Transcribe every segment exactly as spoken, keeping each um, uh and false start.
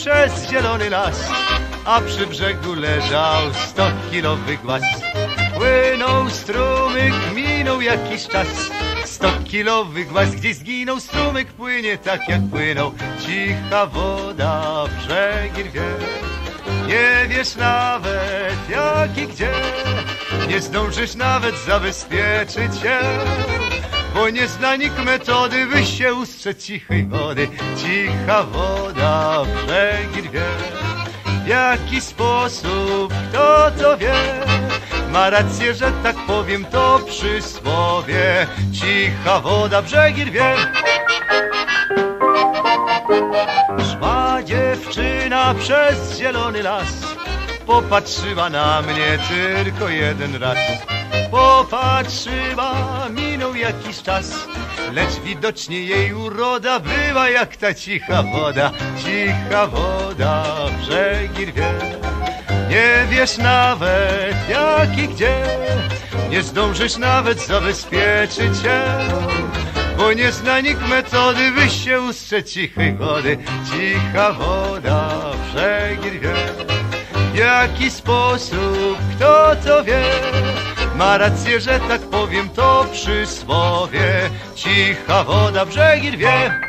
przez zielony las, a przy brzegu leżał stokilowy głaz. Płynął strumyk, minął jakiś czas, stokilowy głaz gdzieś zginął, strumyk płynie tak jak płynął. Cicha woda, brzegi rwie, nie wiesz nawet jak i gdzie, nie zdążysz nawet zabezpieczyć się, bo nie zna nikt metody, by się ustrzec cichej wody. Cicha woda, brzegi rwie, w jaki sposób, kto to wie, ma rację, że tak powiem to przysłowie. Cicha woda, brzegi rwie. Szła dziewczyna przez zielony las, popatrzyła na mnie tylko jeden raz. Popatrzyła, minął jakiś czas, lecz widocznie jej uroda była jak ta cicha woda. Cicha woda, brzegi rwie, nie wiesz nawet jak i gdzie, nie zdążysz nawet zabezpieczyć się, bo nie zna nikt metody, by się ustrzec cichej wody. Cicha woda, brzegi rwie, w jaki sposób, kto to wie, ma rację, że tak powiem to przysłowie. Cicha woda, brzegi rwie.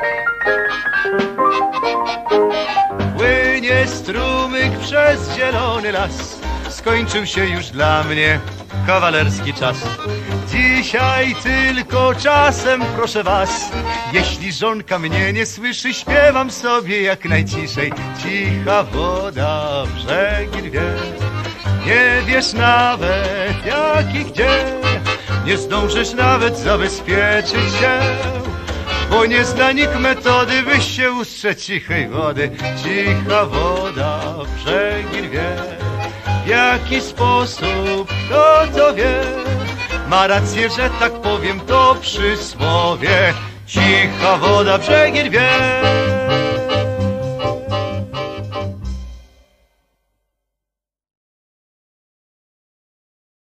Płynie strumyk przez zielony las, skończył się już dla mnie kawalerski czas. Dzisiaj tylko czasem proszę was, jeśli żonka mnie nie słyszy, śpiewam sobie jak najciszej. Cicha woda, brzegi rwie, nie wiesz nawet jak i gdzie, nie zdążysz nawet zabezpieczyć się, bo nie zna nikt metody, by się ustrzec cichej wody. Cicha woda, brzegi rwie, w jaki sposób, kto to wie, ma rację, że tak powiem to przysłowie. Cicha woda, brzegi rwie.